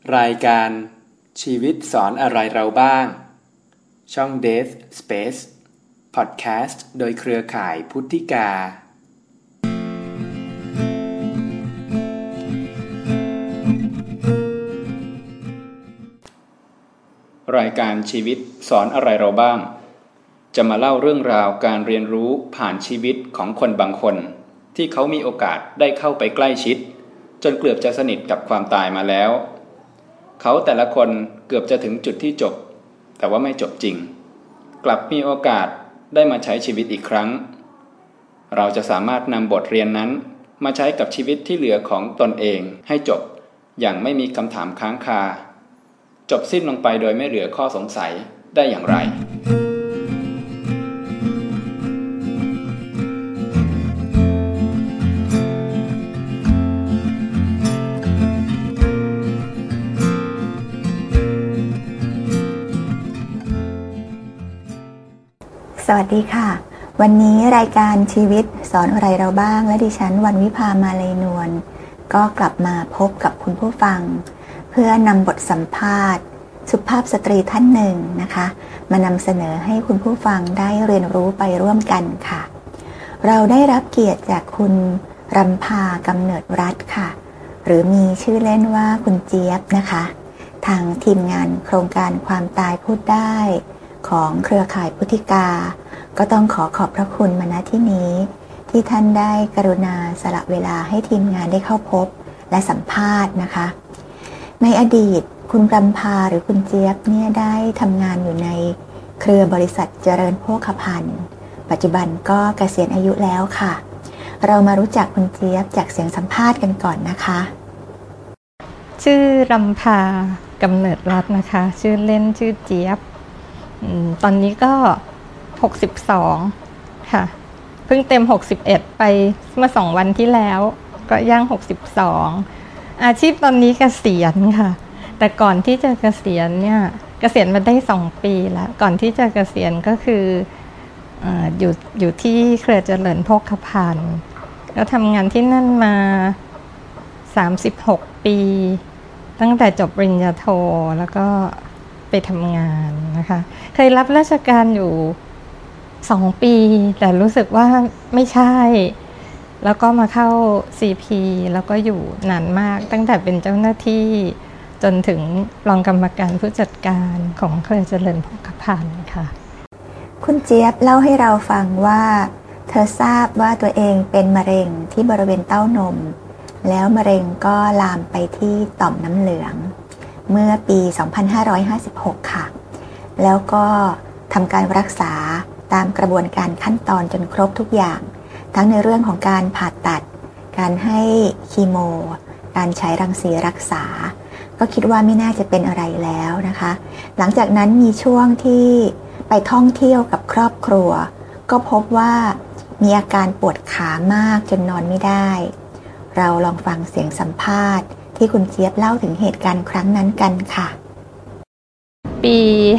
รายการชีวิตสอนอะไรเราบ้างช่อง Death Space Podcast โดยเครือข่ายพุทธิการายการชีวิตสอนอะไรเราบ้างจะมาเล่าเรื่องราวการเรียนรู้ผ่านชีวิตของคนบางคนที่เขามีโอกาสได้เข้าไปใกล้ชิดจนเกือบจะสนิทกับความตายมาแล้วเขาแต่ละคนเกือบจะถึงจุดที่จบแต่ว่าไม่จบจริงกลับมีโอกาสได้มาใช้ชีวิตอีกครั้งเราจะสามารถนำบทเรียนนั้นมาใช้กับชีวิตที่เหลือของตนเองให้จบอย่างไม่มีคำถามค้างคาจบสิ้นลงไปโดยไม่เหลือข้อสงสัยได้อย่างไรสวัสดีค่ะวันนี้รายการชีวิตสอนอะไรเราบ้างและดิฉันวรรณวิภามาลัยนวลก็กลับมาพบกับคุณผู้ฟังเพื่อนำบทสัมภาษณ์สุภาพสตรีท่านหนึ่งนะคะมานำเสนอให้คุณผู้ฟังได้เรียนรู้ไปร่วมกันค่ะเราได้รับเกียรติจากคุณรำพากำเนิดรัตน์ค่ะหรือมีชื่อเล่นว่าคุณเจี๊ยบนะคะทางทีมงานโครงการความตายพูดได้ของเครือข่ายพุทธิกาก็ต้องขอบพระคุณมาณที่นี้ที่ท่านได้กรุณาสละเวลาให้ทีมงานได้เข้าพบและสัมภาษณ์นะคะในอดีตคุณรำพาหรือคุณเจี๊ยบเนี่ยได้ทำงานอยู่ในเครือบริษัทเจริญโภคภัณฑ์ปัจจุบันก็เกษียณอายุแล้วค่ะเรามารู้จักคุณเจี๊ยบจากเสียงสัมภาษณ์กันก่อนนะคะชื่อรำพากำเนิดรัตน์นะคะชื่อเล่นชื่อเจี๊ยบตอนนี้ก็62ค่ะเพิ่งเต็ม61ไปเมื่อ2วันที่แล้วก็ย่าง62อาชีพตอนนี้เกษียณค่ะแต่ก่อนที่จะเกษียณเนี่ยเกษียณมาได้2ปีแล้วก่อนที่จะเกษียณก็คืออยู่ที่เครือเจริญโภคภัณฑ์แล้วทำงานที่นั่นมา36ปีตั้งแต่จบปริญญาโทแล้วก็ไปทำงานนะคะเคยรับราชการอยู่2ปีแต่รู้สึกว่าไม่ใช่แล้วก็มาเข้า CP แล้วก็อยู่นานมากตั้งแต่เป็นเจ้าหน้าที่จนถึงรองกรรมการผู้จัดการของเครือเจริญโภคภัณฑ์ค่ะคุณเจี๊ยบเล่าให้เราฟังว่าเธอทราบว่าตัวเองเป็นมะเร็งที่บริเวณเต้านมแล้วมะเร็งก็ลามไปที่ต่อมน้ำเหลืองเมื่อปี 2556 ค่ะแล้วก็ทำการรักษาตามกระบวนการขั้นตอนจนครบทุกอย่างทั้งในเรื่องของการผ่าตัดการให้คีโมการใช้รังสีรักษาก็คิดว่าไม่น่าจะเป็นอะไรแล้วนะคะหลังจากนั้นมีช่วงที่ไปท่องเที่ยวกับครอบครัวก็พบว่ามีอาการปวดขามากจนนอนไม่ได้เราลองฟังเสียงสัมภาษณ์ที่คุณเจี๊ยบเล่าถึงเหตุการณ์ครั้งนั้นกันค่ะปี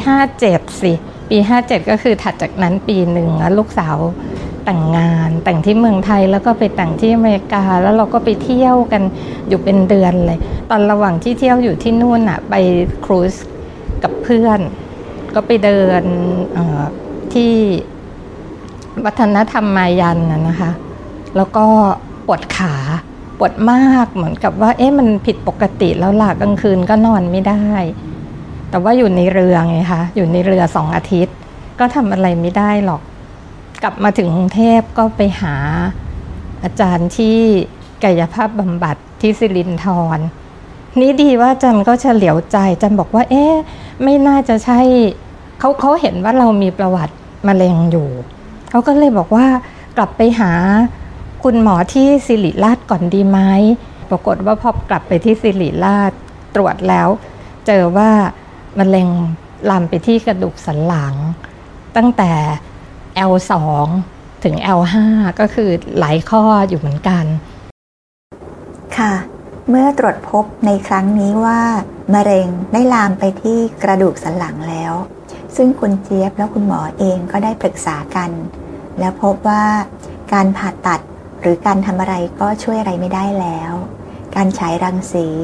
57สิปี57ก็คือถัดจากนั้นปีหนึ่งแล้วลูกสาวแต่งงานแต่งที่เมืองไทยแล้วก็ไปแต่งที่อเมริกาแล้วเราก็ไปเที่ยวกันอยู่เป็นเดือนเลยตอนระหว่างที่เที่ยวอยู่ที่นู่นน่ะไปครูซกับเพื่อนก็ไปเดินที่วัฒนธรรมมายันนะคะแล้วก็ปวดขาปวดมากเหมือนกับว่ามันผิดปกติแล้วล่ะกลางคืนก็นอนไม่ได้แต่ว่าอยู่ในเรือไงคะอยู่ในเรือ2 อาทิตย์ก็ทำอะไรไม่ได้หรอกกลับมาถึงกรุงเทพก็ไปหาอาจารย์ที่กายภาพบำบัดที่ศิรินธรนี่ดีว่าอาจารย์ก็เฉลียวใจอาจารย์บอกว่าไม่น่าจะใช่เขาเห็นว่าเรามีประวัติมะเร็งอยู่เขาก็เลยบอกว่ากลับไปหาคุณหมอที่ศิริราชก่อนดีไหมปรากฏว่าพอกลับไปที่ศิริราชตรวจแล้วเจอว่ามะเร็งลามไปที่กระดูกสันหลังตั้งแต่ L2 ถึง L5 ก็คือหลายข้ออยู่เหมือนกันค่ะเมื่อตรวจพบในครั้งนี้ว่ามะเร็งได้ลามไปที่กระดูกสันหลังแล้วซึ่งคุณเจี๊ยบและคุณหมอเองก็ได้ปรึกษากันแล้วพบว่าการผ่าตัดหรือการทำอะไรก็ช่วยอะไรไม่ได้แล้วการฉายรังสี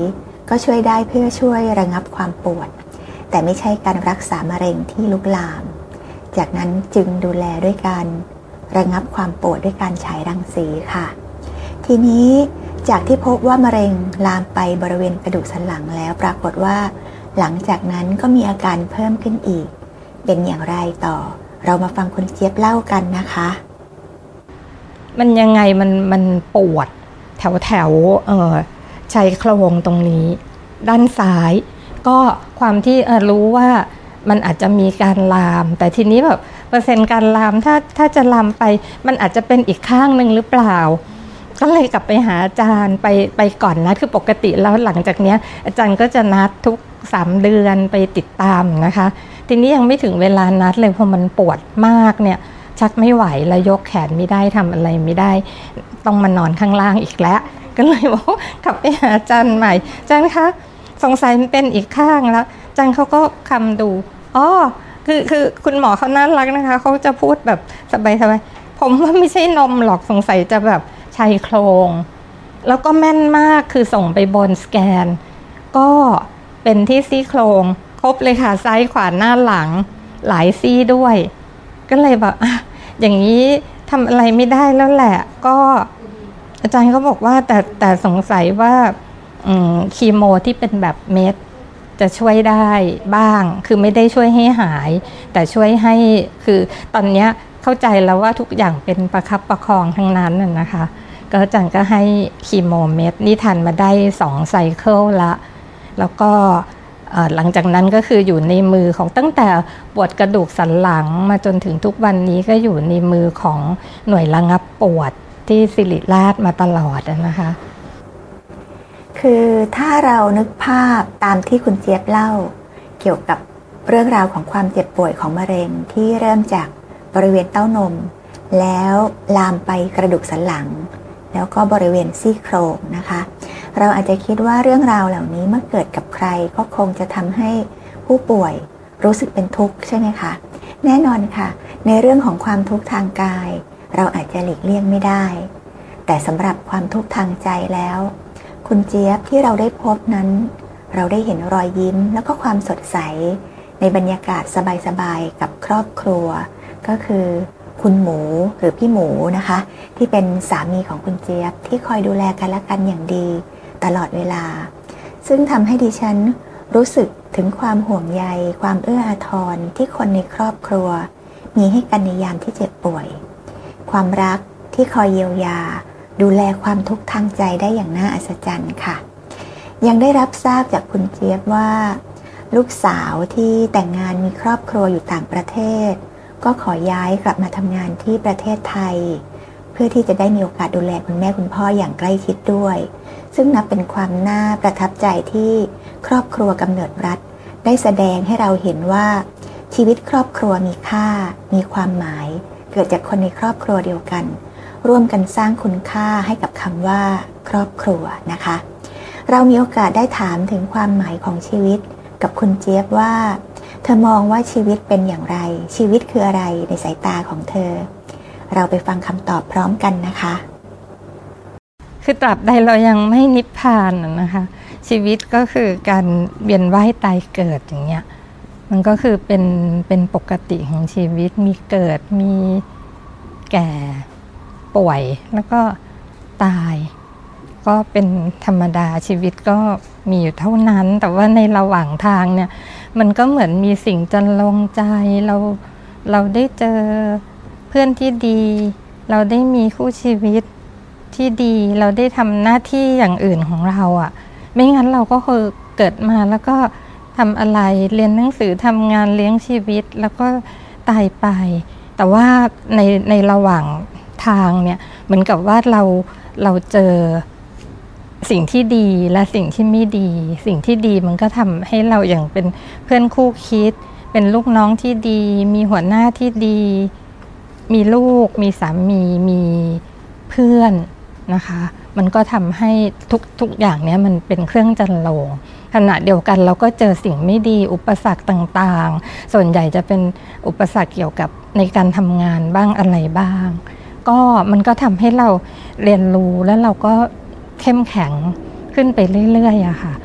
ก็ช่วยได้เพื่อช่วยระงับความปวดแต่ไม่ใช่การรักษามะเร็งที่ลุกลามจากนั้นจึงดูแลด้วยการระงับความปวดด้วยการฉายรังสีค่ะทีนี้จากที่พบว่ามะเร็งลามไปบริเวณกระดูกสันหลังแล้วปรากฏว่าหลังจากนั้นก็มีอาการเพิ่มขึ้นอีกเป็นอย่างไรต่อเรามาฟังคุณเจี๊ยบเล่ากันนะคะมันยังไงมันปวดแถวชายโครงตรงนี้ด้านซ้ายก็ความที่รู้ว่ามันอาจจะมีการลามแต่ทีนี้แบบเปอร์เซ็นต์การลามถ้าจะลามไปมันอาจจะเป็นอีกข้างหนึ่งหรือเปล่าก็เลยกลับไปหาอาจารย์ไปก่อนนะคือปกติแล้วหลังจากนี้อาจารย์ก็จะนัดทุก3 เดือนไปติดตามนะคะทีนี้ยังไม่ถึงเวลานัดเลยพอมันปวดมากเนี่ยชักไม่ไหวแล้วยกแขนไม่ได้ทำอะไรไม่ได้ต้องมานอนข้างล่างอีกแล้วก็เลยบอกกลับไปหาอาจารย์ใหม่อาจารย์คะสงสัยมันเป็นอีกข้างแล้วอาจารย์เขาก็คำดูคือคุณหมอเขาน่ารักนะคะเขาจะพูดแบบสบายๆผมว่าไม่ใช่นมหรอกสงสัยจะแบบชายโครงแล้วก็แม่นมากคือส่งไปบนสแกนก็เป็นที่ซี่โครงครบเลยค่ะซ้ายขวาหน้าหลังหลายซี่ด้วยก็เลยแบบอย่างนี้ทำอะไรไม่ได้แล้วแหละก็อาจารย์ก็บอกว่าแต่สงสัยว่าคีโมที่เป็นแบบเม็ดจะช่วยได้บ้างคือไม่ได้ช่วยให้หายแต่ช่วยให้คือตอนนี้เข้าใจแล้วว่าทุกอย่างเป็นประคับประคองทั้งนั้นน่ะนะคะก็อาจารย์ก็ให้คีโมเม็ดนี่ทานมาได้2 ไซเคิลละแล้วก็หลังจากนั้นก็คืออยู่ในมือของตั้งแต่ปวดกระดูกสันหลังมาจนถึงทุกวันนี้ก็อยู่ในมือของหน่วยระงับปวดที่ศิริราชมาตลอดนะคะคือถ้าเรานึกภาพตามที่คุณเจี๊ยบเล่าเกี่ยวกับเรื่องราวของความเจ็บป่วยของมะเร็งที่เริ่มจากบริเวณเต้านมแล้วลามไปกระดูกสันหลังแล้วก็บริเวณซี่โครงนะคะเราอาจจะคิดว่าเรื่องราวเหล่านี้เมื่อเกิดกับใครก็คงจะทำให้ผู้ป่วยรู้สึกเป็นทุกข์ใช่ไหมคะแน่นอนค่ะในเรื่องของความทุกข์ทางกายเราอาจจะหลีกเลี่ยงไม่ได้แต่สำหรับความทุกข์ทางใจแล้วคุณเจี๊ยบที่เราได้พบนั้นเราได้เห็นรอยยิ้มแล้วก็ความสดใสในบรรยากาศสบายๆกับครอบครัวก็คือคุณหมูหรือพี่หมูนะคะที่เป็นสามีของคุณเจี๊ยบที่คอยดูแลกันและกันอย่างดีตลอดเวลาซึ่งทำให้ดิฉันรู้สึกถึงความห่วงใยความเอื้ออาทรที่คนในครอบครัวมีให้กันในยามที่เจ็บป่วยความรักที่คอยเยียวยาดูแลความทุกข์ทางใจได้อย่างน่าอัศจรรย์ค่ะยังได้รับทราบจากคุณเจี๊ยบว่าลูกสาวที่แต่งงานมีครอบครัวอยู่ต่างประเทศก็ขอย้ายกลับมาทำงานที่ประเทศไทยเพื่อที่จะได้มีโอกาสดูแลคุณแม่คุณพ่ออย่างใกล้ชิดด้วยซึ่งนับเป็นความน่าประทับใจที่ครอบครัวกำเนิดรัฐได้แสดงให้เราเห็นว่าชีวิตครอบครัวมีค่ามีความหมายเกิดจากคนในครอบครัวเดียวกันร่วมกันสร้างคุณค่าให้กับคำว่าครอบครัวนะคะเรามีโอกาสได้ถามถึงความหมายของชีวิตกับคุณเจี๊ยบว่าเธอมองว่าชีวิตเป็นอย่างไรชีวิตคืออะไรในสายตาของเธอเราไปฟังคำตอบพร้อมกันนะคะคือตราบใดเรายังไม่นิพพานนะคะชีวิตก็คือการเวียนว่ายตายเกิดอย่างเงี้ยมันก็คือเป็นปกติของชีวิตมีเกิดมีแก่ป่วยแล้วก็ตายก็เป็นธรรมดาชีวิตก็มีอยู่เท่านั้นแต่ว่าในระหว่างทางเนี่ยมันก็เหมือนมีสิ่งจันลงใจเราได้เจอเพื่อนที่ดีเราได้มีคู่ชีวิตที่ดีเราได้ทำหน้าที่อย่างอื่นของเราอ่ะไม่งั้นเราก็คือเกิดมาแล้วก็ทำอะไรเรียนหนังสือทำงานเลี้ยงชีวิตแล้วก็ตายไปแต่ว่าในระหว่างทางเนี่ยเหมือนกับว่าเราเจอสิ่งที่ดีและสิ่งที่ไม่ดีสิ่งที่ดีมันก็ทำให้เราอย่างเป็นเพื่อนคู่คิดเป็นลูกน้องที่ดีมีหัวหน้าที่ดีมีลูกมีสามีมีเพื่อนนะคะมันก็ทำให้ทุกอย่างเนี้ยมันเป็นเครื่องจันโลงขณะเดียวกันเราก็เจอสิ่งไม่ดีอุปสรรคต่างๆส่วนใหญ่จะเป็นอุปสรรคเกี่ยวกับในการทำงานบ้างอะไรบ้างก็มันก็ทำให้เราเรียนรู้แล้วเราก็เข้มแข็งขึ้นไปเรื่อยๆอะค่ะ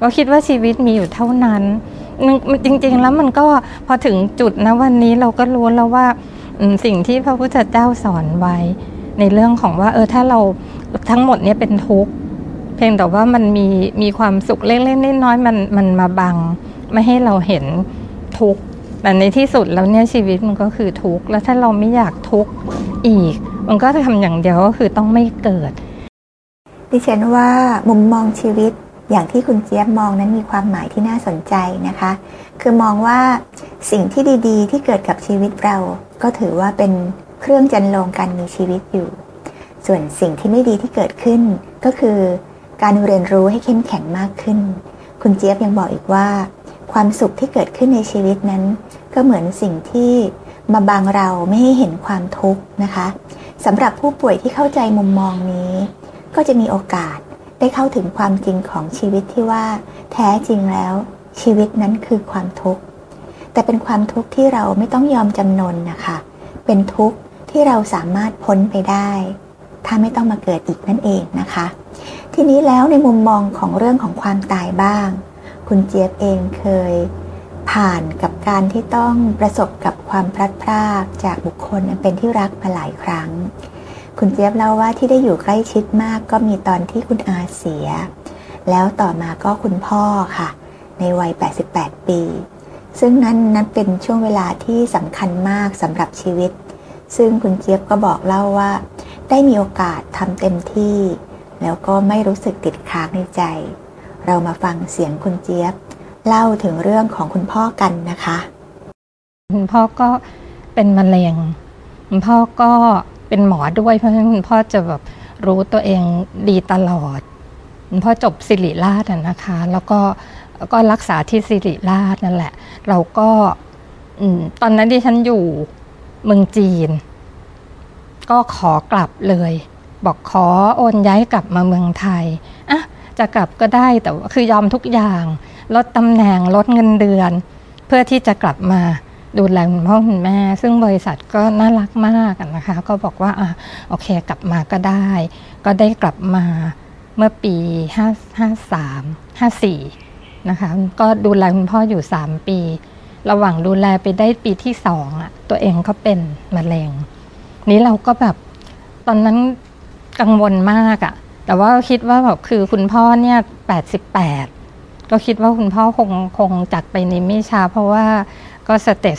ก็คิดว่าชีวิตมีอยู่เท่านั้นจริงๆแล้วมันก็พอถึงจุดนะวันนี้เราก็รู้แล้วว่าสิ่งที่พระพุทธเจ้าสอนไว้ในเรื่องของว่าถ้าเราทั้งหมดนี้เป็นทุกข์เพียงแต่ว่ามันมีความสุขเล็กๆน้อยๆมันมาบังไม่ให้เราเห็นทุกข์แต่ในที่สุดแล้วเนี่ยชีวิตมันก็คือทุกข์แล้วถ้าเราไม่อยากทุกข์อีกมันก็ทำอย่างเดียวก็คือต้องไม่เกิดดิฉันว่ามุมมองชีวิตอย่างที่คุณเจี๊ยบมองนั้นมีความหมายที่น่าสนใจนะคะคือมองว่าสิ่งที่ดีๆที่เกิดกับชีวิตเราก็ถือว่าเป็นเครื่องจันโลงการมีชีวิตอยู่ส่วนสิ่งที่ไม่ดีที่เกิดขึ้นก็คือการเรียนรู้ให้เข้มแข็งมากขึ้นคุณเจี๊ยบยังบอกอีกว่าความสุขที่เกิดขึ้นในชีวิตนั้นก็เหมือนสิ่งที่มาบังเราไม่ให้เห็นความทุกข์นะคะสำหรับผู้ป่วยที่เข้าใจมุมมองนี้ก็จะมีโอกาสได้เข้าถึงความจริงของชีวิตที่ว่าแท้จริงแล้วชีวิตนั้นคือความทุกข์แต่เป็นความทุกข์ที่เราไม่ต้องยอมจำนนนะคะเป็นทุกข์ที่เราสามารถพ้นไปได้ถ้าไม่ต้องมาเกิดอีกนั่นเองนะคะทีนี้แล้วในมุมมองของเรื่องของความตายบ้างคุณเจี๊ยบเองเคยผ่านกับการที่ต้องประสบกับความพลัดพรากจากบุคคลเป็นที่รักมาหลายครั้งคุณเจี๊ยบเล่าว่าที่ได้อยู่ใกล้ชิดมากก็มีตอนที่คุณอาเสียแล้วต่อมาก็คุณพ่อค่ะในวัย88ปีซึ่งนั้นเป็นช่วงเวลาที่สำคัญมากสำหรับชีวิตซึ่งคุณเจี๊ยบก็บอกเล่าว่าได้มีโอกาสทำเต็มที่แล้วก็ไม่รู้สึกติดค้างในใจเรามาฟังเสียงคุณเจี๊ยบเล่าถึงเรื่องของคุณพ่อกันนะคะคุณพ่อก็เป็นมะเร็งคุณพ่อก็เป็นหมอด้วยเพราะฉะนั้นคุณพ่อจะแบบรู้ตัวเองดีตลอดคุณพ่อจบศิริราชนะคะแล้วก็รักษาที่ศิริราชนั่นแหละเราก็ตอนนั้นที่ฉันอยู่เมืองจีนก็ขอกลับเลยบอกขอโอนย้ายกลับมาเมืองไทยจะกลับก็ได้แต่คือยอมทุกอย่างลดตำแหน่งลดเงินเดือนเพื่อที่จะกลับมาดูแลคุณพ่อคุณแม่ซึ่งบริษัทก็น่ารักมากนะคะก็บอกว่าโอเคกลับมาก็ได้ก็ได้กลับมาเมื่อปี54นะคะก็ดูแลคุณพ่ออยู่3ปีระหว่างดูแลไปได้ปีที่2ตัวเองก็เป็นมะเร็งนี้เราก็แบบตอนนั้นกังวลมากแต่ว่าคิดว่าแบบคือคุณพ่อเนี่ย88ก็คิดว่าคุณพ่อคงจากไปในไม่ช้าเพราะว่าก็สเตจ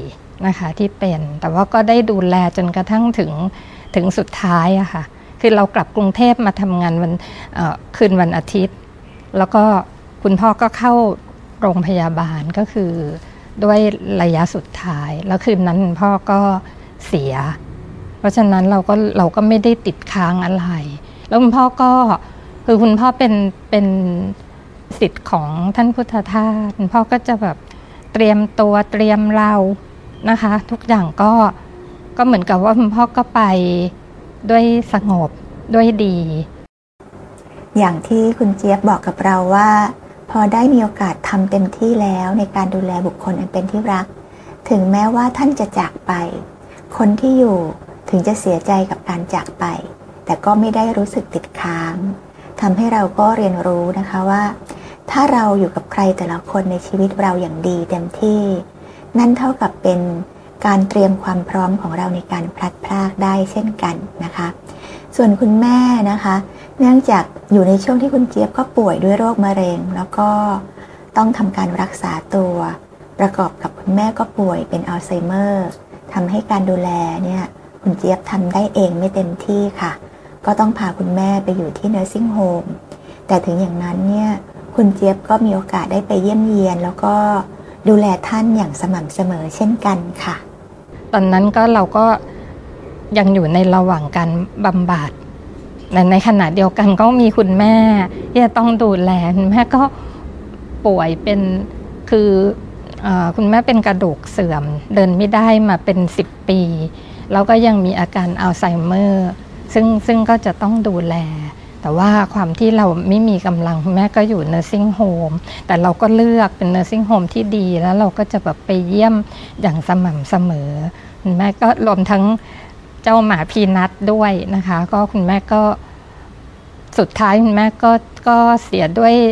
4นะคะที่เป็นแต่ว่าก็ได้ดูแลจนกระทั่งถึงสุดท้ายค่ะคือเรากลับกรุงเทพมาทำงานคืนวันอาทิตย์แล้วก็คุณพ่อก็เข้าโรงพยาบาลก็คือด้วยระยะสุดท้ายแล้วคืนนั้นคุณพ่อก็เสียเพราะฉะนั้นเราก็ไม่ได้ติดค้างอะไรแล้วคุณพ่อก็คือคุณพ่อเป็นศิษย์ของท่านพุทธทาสคุณพ่อก็จะแบบเตรียมตัวเตรียมเรานะคะทุกอย่างก็เหมือนกับว่าคุณพ่อก็ไปด้วยสงบด้วยดีอย่างที่คุณเจี๊ยบบอกกับเราว่าพอได้มีโอกาสทำเต็มที่แล้วในการดูแลบุคคลอันเป็นที่รักถึงแม้ว่าท่านจะจากไปคนที่อยู่ถึงจะเสียใจกับการจากไปแต่ก็ไม่ได้รู้สึกติดค้างทำให้เราก็เรียนรู้นะคะว่าถ้าเราอยู่กับใครแต่ละคนในชีวิตเราอย่างดีเต็มที่นั่นเท่ากับเป็นการเตรียมความพร้อมของเราในการพลัดพรากได้เช่นกันนะคะส่วนคุณแม่นะคะเนื่องจากอยู่ในช่วงที่คุณเจี๊ยบก็ป่วยด้วยโรคมะเร็งแล้วก็ต้องทำการรักษาตัวประกอบกับคุณแม่ก็ป่วยเป็นอัลไซเมอร์ทำให้การดูแลเนี่ยคุณเจี๊ยบทำได้เองไม่เต็มที่ค่ะก็ต้องพาคุณแม่ไปอยู่ที่ nursing home แต่ถึงอย่างนั้นเนี่ยคุณเจี๊ยบก็มีโอกาสได้ไปเยี่ยมเยียนแล้วก็ดูแลท่านอย่างสม่ำเสมอเช่นกันค่ะตอนนั้นก็เราก็ยังอยู่ในระหว่างการบำบัดแต่ในขณะเดียวกันก็มีคุณแม่ที่จะต้องดูแลคุณแม่ก็ป่วยเป็นคือคุณแม่เป็นกระดูกเสื่อมเดินไม่ได้มาเป็น10 ปีแล้วก็ยังมีอาการอัลไซเมอร์ซึ่งก็จะต้องดูแลแต่ว่าความที่เราไม่มีกำลังคุณแม่ก็อยู่ nursing home แต่เราก็เลือกเป็น nursing home ที่ดีแล้วเราก็จะแบบไปเยี่ยมอย่างสม่ำเสมอคุณแม่ก็รวมทั้งเจ้าหมาพีนัทด้วยนะคะก็คุณแม่ก็สุดท้ายคุณแม่ก็เสียด้วย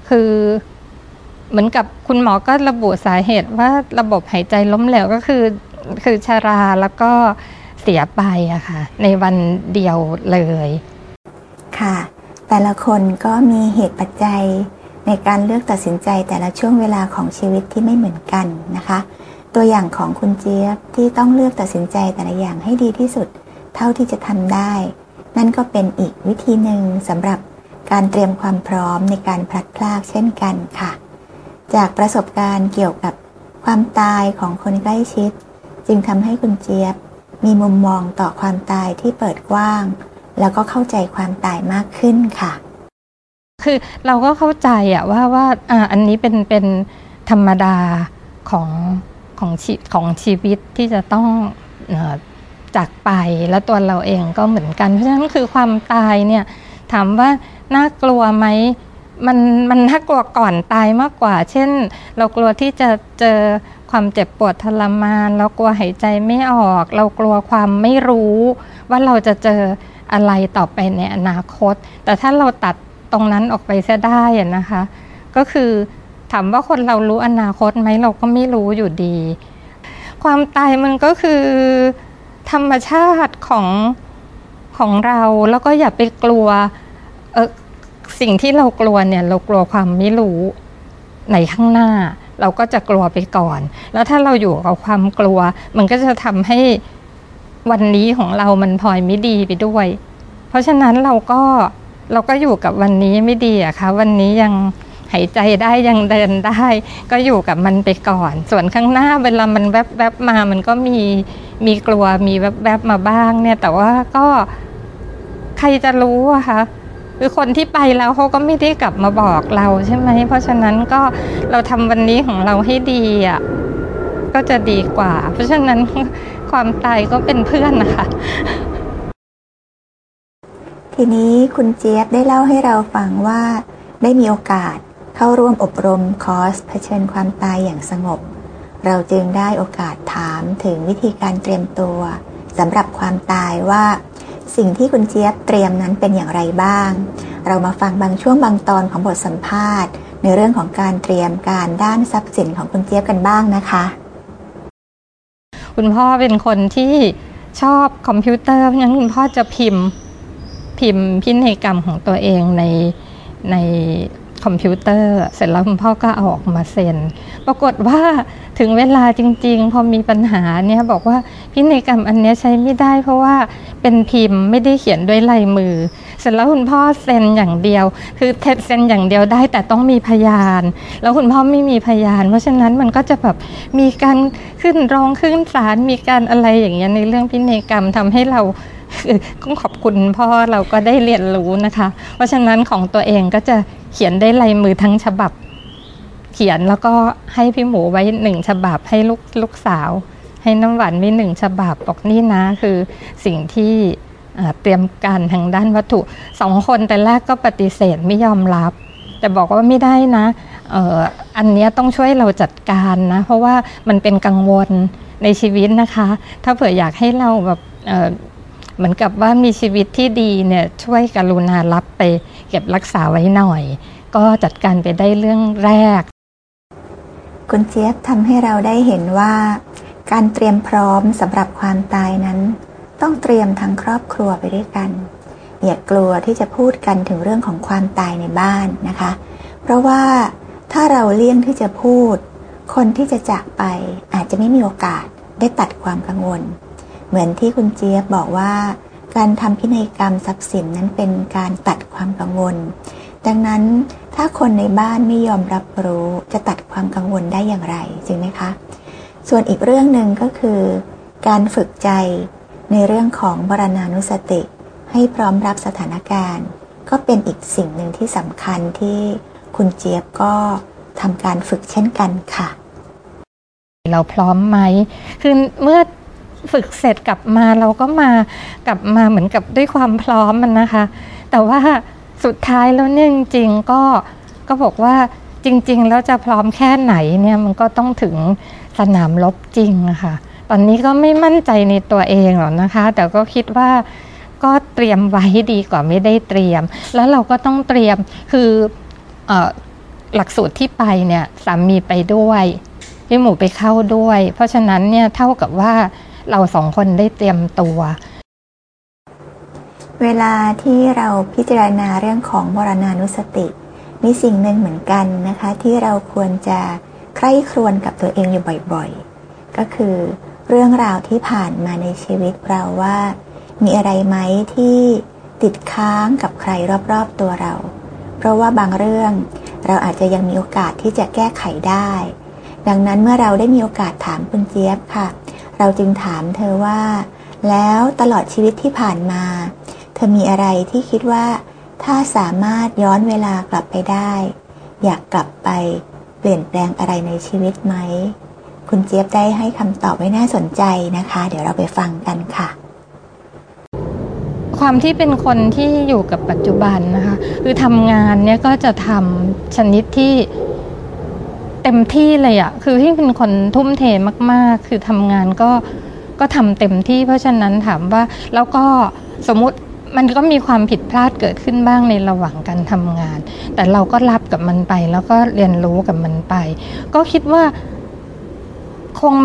คือเหมือนกับคุณหมอก็ระบุสาเหตุว่าระบบหายใจล้มเหลวก็คือชราแล้วก็เสียไปอะค่ะในวันเดียวเลยค่ะแต่ละคนก็มีเหตุปัจจัยในการเลือกตัดสินใจแต่ละช่วงเวลาของชีวิตที่ไม่เหมือนกันนะคะตัวอย่างของคุณเจี๊ยบที่ต้องเลือกตัดสินใจแต่ละอย่างให้ดีที่สุดเท่าที่จะทำได้นั่นก็เป็นอีกวิธีหนึ่งสำหรับการเตรียมความพร้อมในการพลัดพรากเช่นกันค่ะจากประสบการณ์เกี่ยวกับความตายของคนใกล้ชิดจึงทำให้คุณเจี๊ยบมีมุมมองต่อความตายที่เปิดกว้างแล้วก็เข้าใจความตายมากขึ้นค่ะคือเราก็เข้าใจว่าอันนี้เป็นธรรมดาของชีวิตที่จะต้องจากไปแล้วตัวเราเองก็เหมือนกันเพราะฉะนั้นคือความตายเนี่ยถามว่าน่ากลัวไหมมันน่ากลัวก่อนตายมากกว่าเช่นเรากลัวที่จะเจอความเจ็บปวดทรมานเรากลัวหายใจไม่ออกเรากลัวความไม่รู้ว่าเราจะเจออะไรต่อไปในอนาคตแต่ถ้าเราตัดตรงนั้นออกไปเสียได้นะคะก็คือถามว่าคนเรารู้อนาคตไหมเราก็ไม่รู้อยู่ดีความตายมันก็คือธรรมชาติของเราแล้วก็อย่าไปกลัวสิ่งที่เรากลัวเนี่ยเรากลัวความไม่รู้ในข้างหน้าเราก็จะกลัวไปก่อนแล้วถ้าเราอยู่กับความกลัวมันก็จะทำให้วันนี้ของเรามันพลอยไม่ดีไปด้วยเพราะฉะนั้นเราก็อยู่กับวันนี้ไม่ดีอะคะวันนี้ยังหายใจได้ยังเดินได้ก็อยู่กับมันไปก่อนส่วนข้างหน้าเวลามันแวบๆมามันก็มีกลัวมีแวบๆมาบ้างเนี่ยแต่ว่าก็ใครจะรู้อะคะคือคนที่ไปแล้วเขาก็ไม่ได้กลับมาบอกเราใช่ไหมเพราะฉะนั้นก็เราทำวันนี้ของเราให้ดีอะก็จะดีกว่าเพราะฉะนั้นความตายก็เป็นเพื่อนนะคะทีนี้คุณเจี๊ยบได้เล่าให้เราฟังว่าได้มีโอกาสเข้าร่วมอบรมคอร์สเผชิญความตายอย่างสงบเราจึงได้โอกาสถามถึงวิธีการเตรียมตัวสำหรับความตายว่าสิ่งที่คุณเจี๊ยบเตรียมนั้นเป็นอย่างไรบ้างเรามาฟังบางช่วงบางตอนของบทสัมภาษณ์ในเรื่องของการเตรียมการด้านทรัพย์สินของคุณเจี๊ยบกันบ้างนะคะคุณพ่อเป็นคนที่ชอบคอมพิวเตอร์เพราะฉะนั้นคุณพ่อจะพิมพ์พินัยกรรมของตัวเองในคอมพิวเตอร์เสร็จแล้วคุณพ่อก็เอาออกมาเซ็นปรากฏว่าถึงเวลาจริงๆพอมีปัญหาเนี่ยบอกว่าพินัยกรรมอันนี้ใช้ไม่ได้เพราะว่าเป็นพิมพ์ไม่ได้เขียนด้วยลายมือเสร็จแล้วคุณพ่อเซ็นอย่างเดียวคือเซ็นอย่างเดียวได้แต่ต้องมีพยานแล้วคุณพ่อไม่มีพยานเพราะฉะนั้นมันก็จะแบบมีการขึ้นศาลมีการอะไรอย่างเงี้ยในเรื่องพินัยกรรมทำให้เราก็ขอบคุณพ่อเราก็ได้เรียนรู้นะคะเพราะฉะนั้นของตัวเองก็จะเขียนได้ลายมือทั้งฉบับเขียนแล้วก็ให้พี่หมูไว้1ฉบับให้ลูกสาวให้น้ำหวานไว้1ฉบับบอกนี่นะคือสิ่งที่เตรียมการทางด้านวัตถุ2คนแต่แรกก็ปฏิเสธไม่ยอมรับแต่บอกว่าไม่ได้นะอันนี้ต้องช่วยเราจัดการนะเพราะว่ามันเป็นกังวลในชีวิตนะคะถ้าเผื่ออยากให้เราแบบเหมือนกับว่ามีชีวิตที่ดีเนี่ยช่วยกรุณารับไปเก็บรักษาไว้หน่อยก็จัดการไปได้เรื่องแรกคุณเจี๊ยบทำให้เราได้เห็นว่าการเตรียมพร้อมสำหรับความตายนั้นต้องเตรียมทั้งครอบครัวไปด้วยกันอย่ากลัวที่จะพูดกันถึงเรื่องของความตายในบ้านนะคะเพราะว่าถ้าเราเลี่ยงที่จะพูดคนที่จะจากไปอาจจะไม่มีโอกาสได้ตัดความกังวลเหมือนที่คุณเจี๊ยบบอกว่าการทำพินัยกรรมทรัพย์สินนั้นเป็นการตัดความกังวลดังนั้นถ้าคนในบ้านไม่ยอมรับรู้จะตัดความกังวลได้อย่างไรจริงไหมคะส่วนอีกเรื่องหนึ่งก็คือการฝึกใจในเรื่องของมรณานุสติให้พร้อมรับสถานการณ์ก็เป็นอีกสิ่งหนึ่งที่สำคัญที่คุณเจี๊ยบก็ทำการฝึกเช่นกันค่ะเราพร้อมไหมคือเมื่อฝึกเสร็จกลับมาเราก็กลับมาเหมือนกับด้วยความพร้อมมันนะคะแต่ว่าสุดท้ายแล้วเนี่ยจริงๆก็บอกว่าจริงๆแล้วจะพร้อมแค่ไหนเนี่ยมันก็ต้องถึงสนามรบจริงนะคะตอนนี้ก็ไม่มั่นใจในตัวเองหรอกนะคะแต่ก็คิดว่าก็เตรียมไว้ดีกว่าไม่ได้เตรียมแล้วเราก็ต้องเตรียมคือหลักสูตรที่ไปเนี่ยสามีไปด้วยพี่หมูไปเข้าด้วยเพราะฉะนั้นเนี่ยเท่ากับว่าเราสองคนได้เตรียมตัวเวลาที่เราพิจารณาเรื่องของมรณานุสติมีสิ่งหนึ่งเหมือนกันนะคะที่เราควรจะใคร่ครวญกับตัวเองอยู่บ่อยๆก็คือเรื่องราวที่ผ่านมาในชีวิตเราว่ามีอะไรไหมที่ติดค้างกับใครรอบๆตัวเราเพราะว่าบางเรื่องเราอาจจะยังมีโอกาสที่จะแก้ไขได้ดังนั้นเมื่อเราได้มีโอกาสถามคุณเจี๊ยบค่ะเราจึงถามเธอว่าแล้วตลอดชีวิตที่ผ่านมาเธอมีอะไรที่คิดว่าถ้าสามารถย้อนเวลากลับไปได้อยากกลับไปเปลี่ยนแปลงอะไรในชีวิตไหมคุณเจี๊ยบได้ให้คำตอบไว้น่าสนใจนะคะเดี๋ยวเราไปฟังกันค่ะความที่เป็นคนที่อยู่กับปัจจุบันนะคะคือทำงานเนี่ยก็จะทำชนิดที่เต็มที่เลยอะคือที่เป็นคนทุ่มเทมากๆคือทำงานก็ทำเต็มที่เพราะฉะนั้นถามว่าแล้วก็สมมุติมันก็มีความผิดพลาดเกิดขึ้นบ้างในระหว่างการทำงานแต่เราก็รับกับมันไปแล้วก็เรียนรู้กับมันไปก็คิดว่าคง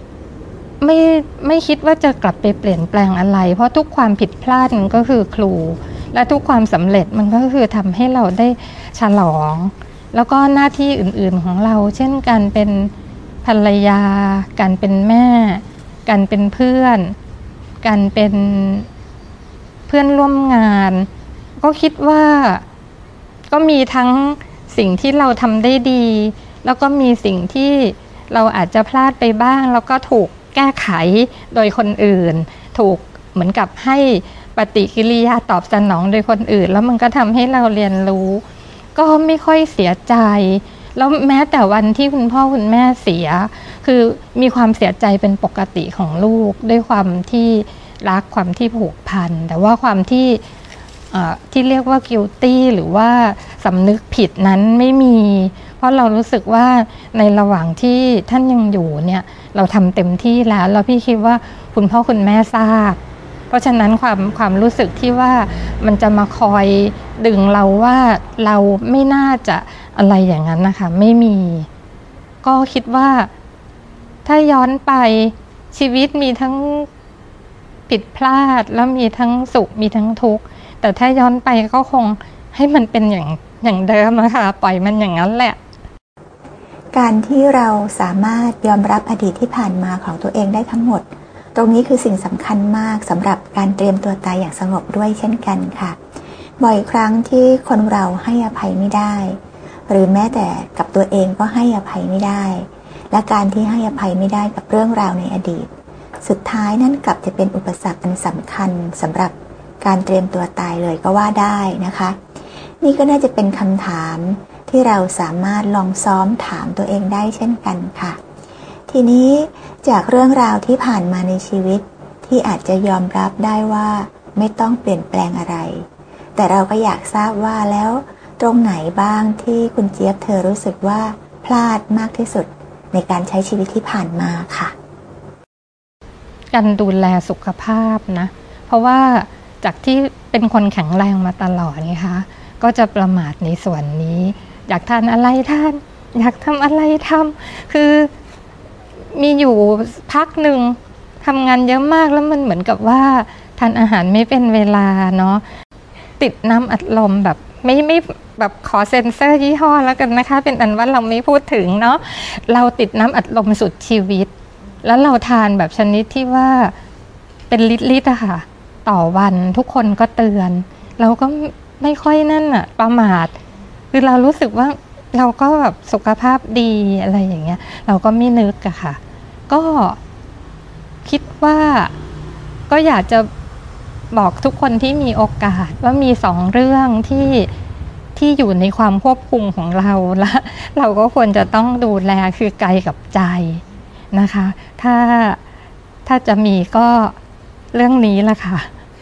ไม่คิดว่าจะกลับไปเปลี่ยนแปลงอะไรเพราะทุกความผิดพลาดมันก็คือครูและทุกความสำเร็จมันก็คือทำให้เราได้ฉลองแล้วก็หน้าที่อื่นๆของเราเช่นการเป็นภรรยาการเป็นแม่การเป็นเพื่อนการเป็นเพื่อนร่วมงานก็คิดว่าก็มีทั้งสิ่งที่เราทำได้ดีแล้วก็มีสิ่งที่เราอาจจะพลาดไปบ้างแล้วก็ถูกแก้ไขโดยคนอื่นถูกเหมือนกับให้ปฏิกิริยาตอบสนองโดยคนอื่นแล้วมันก็ทำให้เราเรียนรู้ก็ไม่ค่อยเสียใจแล้วแม้แต่วันที่คุณพ่อคุณแม่เสียคือมีความเสียใจเป็นปกติของลูกด้วยความที่รักความที่ผูกพันแต่ว่าความที่เรียกว่า guilty หรือว่าสำนึกผิดนั้นไม่มีเพราะเรารู้สึกว่าในระหว่างที่ท่านยังอยู่เนี่ยเราทำเต็มที่แล้วพี่คิดว่าคุณพ่อคุณแม่ทราบเพราะฉะนั้นความรู้สึกที่ว่ามันจะมาคอยดึงเราว่าเราไม่น่าจะอะไรอย่างนั้นนะคะไม่มีก็คิดว่าถ้าย้อนไปชีวิตมีทั้งผิดพลาดแล้วมีทั้งสุขมีทั้งทุกข์แต่ถ้าย้อนไปก็คงให้มันเป็นอย่างเดิมนะคะปล่อยมันอย่างนั้นแหละการที่เราสามารถยอมรับอดีตที่ผ่านมาของตัวเองได้ทั้งหมดตรงนี้คือสิ่งสำคัญมากสำหรับการเตรียมตัวตายอย่างสงบด้วยเช่นกันค่ะบ่อยครั้งที่คนเราให้อภัยไม่ได้หรือแม้แต่กับตัวเองก็ให้อภัยไม่ได้และการที่ให้อภัยไม่ได้กับเรื่องราวในอดีตสุดท้ายนั่นกลับจะเป็นอุปสรรคอันสำคัญสำหรับการเตรียมตัวตายเลยก็ว่าได้นะคะนี่ก็น่าจะเป็นคำถามที่เราสามารถลองซ้อมถามตัวเองได้เช่นกันค่ะทีนี้จากเรื่องราวที่ผ่านมาในชีวิตที่อาจจะยอมรับได้ว่าไม่ต้องเปลี่ยนแปลงอะไรแต่เราก็อยากทราบว่าแล้วตรงไหนบ้างที่คุณเจี๊ยบเธอรู้สึกว่าพลาดมากที่สุดในการใช้ชีวิตที่ผ่านมาค่ะการดูแลสุขภาพนะเพราะว่าจากที่เป็นคนแข็งแรงมาตลอดไงคะก็จะประมาทในส่วนนี้อยากทานอะไรทานอยากทำอะไรทำคือมีอยู่พักหนึ่งทำงานเยอะมากแล้วมันเหมือนกับว่าทานอาหารไม่เป็นเวลาเนาะติดน้ำอัดลมแบบไม่แบบขอเซ็นเซอร์ยี่ห้อแล้วกันนะคะเป็นอันว่าเราไม่พูดถึงเนาะเราติดน้ำอัดลมสุดชีวิตแล้วเราทานแบบชนิดที่ว่าเป็นลิตรอะค่ะต่อวันทุกคนก็เตือนเราก็ไม่ค่อยนั่นอะประมาทคือเรารู้สึกว่าเราก็แบบสุขภาพดีอะไรอย่างเงี้ยเราก็ไม่นึกอะค่ะก็คิดว่าก็อยากจะบอกทุกคนที่มีโอกาสว่ามี2เรื่องที่อยู่ในความควบคุมของเราและเราก็ควรจะต้องดูแลคือกายกับใจนะคะถ้าจะมีก็เรื่องนี้แหละค่ะ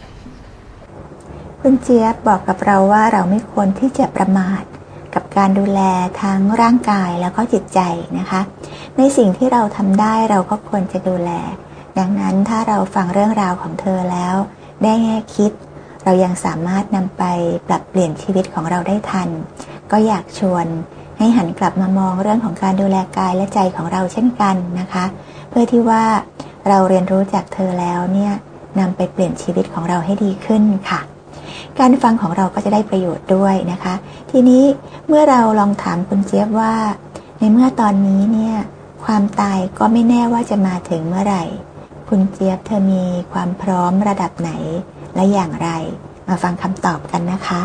คุณเจี๊ยบบอกกับเราว่าเราไม่ควรที่จะประมาทกับการดูแลทั้งร่างกายแล้วก็จิตใจนะคะในสิ่งที่เราทำได้เราก็ควรจะดูแลดังนั้นถ้าเราฟังเรื่องราวของเธอแล้วได้แง่คิดเรายังสามารถนำไปปรับเปลี่ยนชีวิตของเราได้ทันก็อยากชวนให้หันกลับมามองเรื่องของการดูแลกายและใจของเราเช่นกันนะคะเพื่อที่ว่าเราเรียนรู้จากเธอแล้วเนี่ยนำไปเปลี่ยนชีวิตของเราให้ดีขึ้นค่ะการฟังของเราก็จะได้ประโยชน์ด้วยนะคะทีนี้เมื่อเราลองถามคุณเจี๊ยบว่าในเมื่อตอนนี้เนี่ยความตายก็ไม่แน่ว่าจะมาถึงเมื่อไหร่คุณเจี๊ยบเธอมีความพร้อมระดับไหนและอย่างไรมาฟังคำตอบกันนะคะ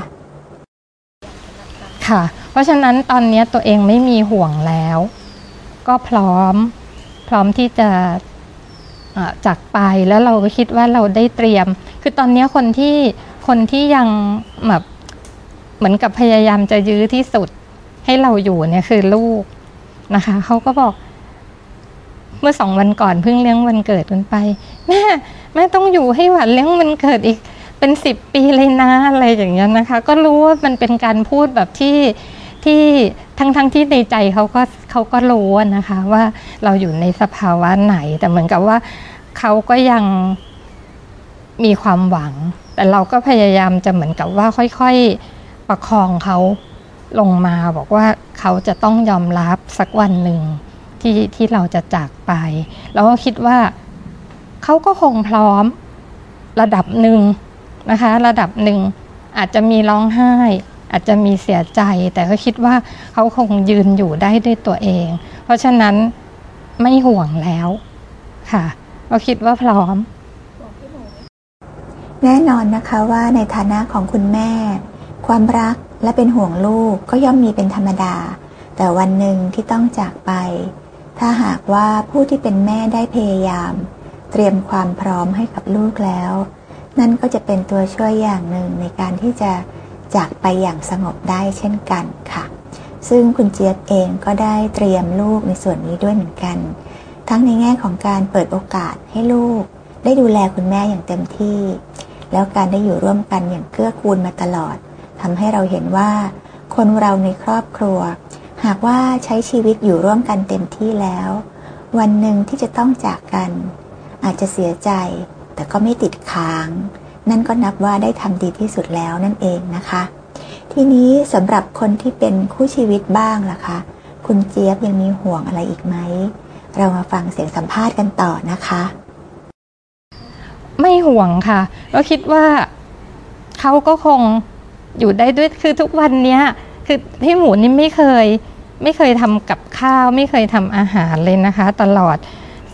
ค่ะเพราะฉะนั้นตอนนี้ตัวเองไม่มีห่วงแล้วก็พร้อมที่จะจากไปแล้วเราก็คิดว่าเราได้เตรียมคือตอนนี้คนที่ยังแบบเหมือนกับพยายามจะยื้อที่สุดให้เราอยู่เนี่ยคือลูกนะคะเขาก็บอกเมื่อ2 วันก่อนเพิ่งเลี้ยงวันเกิดกันไปแม่ต้องอยู่ให้หวานเลี้ยงวันเกิดอีกเป็น10 ปีเลยนะอะไรอย่างเงี้ยนะคะก็รู้ว่ามันเป็นการพูดแบบที่ทั้งที่ในใจเขาก็รู้นะคะว่าเราอยู่ในสภาวะไหนแต่เหมือนกับว่าเขาก็ยังมีความหวังแต่เราก็พยายามจะเหมือนกับว่าค่อยๆประคองเขาลงมาบอกว่าเขาจะต้องยอมรับสักวันหนึ่งที่เราจะจากไปแล้วก็คิดว่าเขาก็คงพร้อมระดับหนึ่งนะคะระดับหนึ่งอาจจะมีร้องไห้อาจจะมีเสียใจแต่ก็คิดว่าเขาคงยืนอยู่ได้ด้วยตัวเองเพราะฉะนั้นไม่ห่วงแล้วค่ะก็คิดว่าพร้อมแน่นอนนะคะว่าในฐานะของคุณแม่ความรักและเป็นห่วงลูกก็ย่อมมีเป็นธรรมดาแต่วันหนึ่งที่ต้องจากไปถ้าหากว่าผู้ที่เป็นแม่ได้พยายามเตรียมความพร้อมให้กับลูกแล้วนั่นก็จะเป็นตัวช่วยอย่างหนึ่งในการที่จะจากไปอย่างสงบได้เช่นกันค่ะซึ่งคุณเจี๊ยบเองก็ได้เตรียมลูกในส่วนนี้ด้วยเหมือนกันทั้งในแง่ของการเปิดโอกาสให้ลูกได้ดูแลคุณแม่อย่างเต็มที่แล้วการได้อยู่ร่วมกันอย่างเกื้อกูลมาตลอดทำให้เราเห็นว่าคนเราในครอบครัวหากว่าใช้ชีวิตอยู่ร่วมกันเต็มที่แล้ววันหนึ่งที่จะต้องจากกันอาจจะเสียใจแต่ก็ไม่ติดค้างนั่นก็นับว่าได้ทำดีที่สุดแล้วนั่นเองนะคะทีนี้สำหรับคนที่เป็นคู่ชีวิตบ้างล่ะคะคุณเจี๊ยบยังมีห่วงอะไรอีกไหมเรามาฟังเสียงสัมภาษณ์กันต่อนะคะไม่ห่วงค่ะก็คิดว่าเขาก็คงอยู่ได้ด้วยคือทุกวันนี้คือพี่หมูนี่ไม่เคยทำกับข้าวไม่เคยทำอาหารเลยนะคะตลอด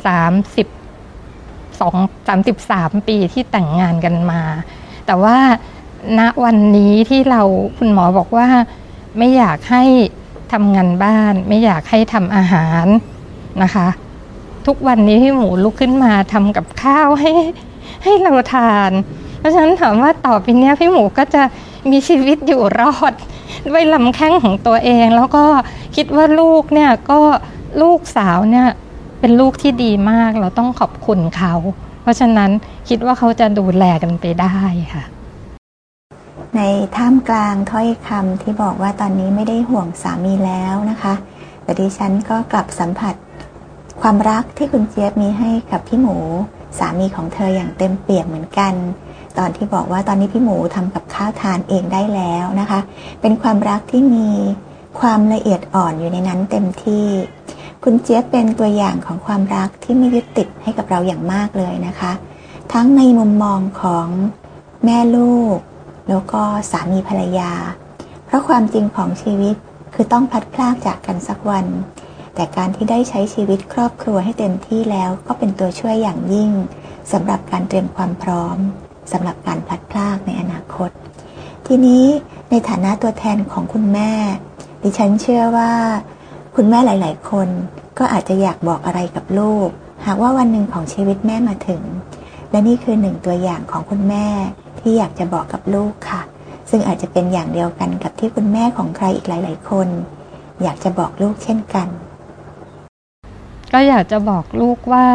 33 ปีที่แต่งงานกันมาแต่ว่าณวันนี้ที่คุณหมอบอกว่าไม่อยากให้ทำงานบ้านไม่อยากให้ทำอาหารนะคะทุกวันนี้พี่หมูลุกขึ้นมาทำกับข้าวให้เราทานเพราะฉะนั้นถามว่าต่อไปนี้พี่หมูก็จะมีชีวิตอยู่รอดด้วยลำแข้งของตัวเองแล้วก็คิดว่าลูกเนี่ยก็ลูกสาวเนี่ยเป็นลูกที่ดีมากเราต้องขอบคุณเขาเพราะฉะนั้นคิดว่าเขาจะดูแลกันไปได้ค่ะในท่ามกลางถ้อยคำที่บอกว่าตอนนี้ไม่ได้ห่วงสามีแล้วนะคะแต่ดิฉันก็กลับสัมผัสความรักที่คุณเจี๊ยบมีให้กับพี่หมูสามีของเธออย่างเต็มเปี่ยมเหมือนกันตอนที่บอกว่าตอนนี้พี่หมูทำกับข้าวทานเองได้แล้วนะคะเป็นความรักที่มีความละเอียดอ่อนอยู่ในนั้นเต็มที่คุณเจี๊ยบเป็นตัวอย่างของความรักที่ไม่ยึดติดให้กับเราอย่างมากเลยนะคะทั้งในมุมมองของแม่ลูกแล้วก็สามีภรรยาเพราะความจริงของชีวิตคือต้องพลัดพรากจากกันสักวันแต่การที่ได้ใช้ชีวิตครอบครัวให้เต็มที่แล้วก็เป็นตัวช่วยอย่างยิ่งสำหรับการเตรียมความพร้อมสำหรับการพลัดพรากในอนาคตทีนี้ในฐานะตัวแทนของคุณแม่ดิฉันเชื่อว่าคุณแม่หลายๆคนก็อาจจะอยากบอกอะไรกับลูกหากว่าวันหนึ่งของชีวิตแม่มาถึงและนี่คือ1ตัวอย่างของคุณแม่ที่อยากจะบอกกับลูกค่ะซึ่งอาจจะเป็นอย่างเดียวกันกับที่คุณแม่ของใครอีกหลายๆคนอยากจะบอกลูกเช่นกันก็อยากจะบอกลูกว่า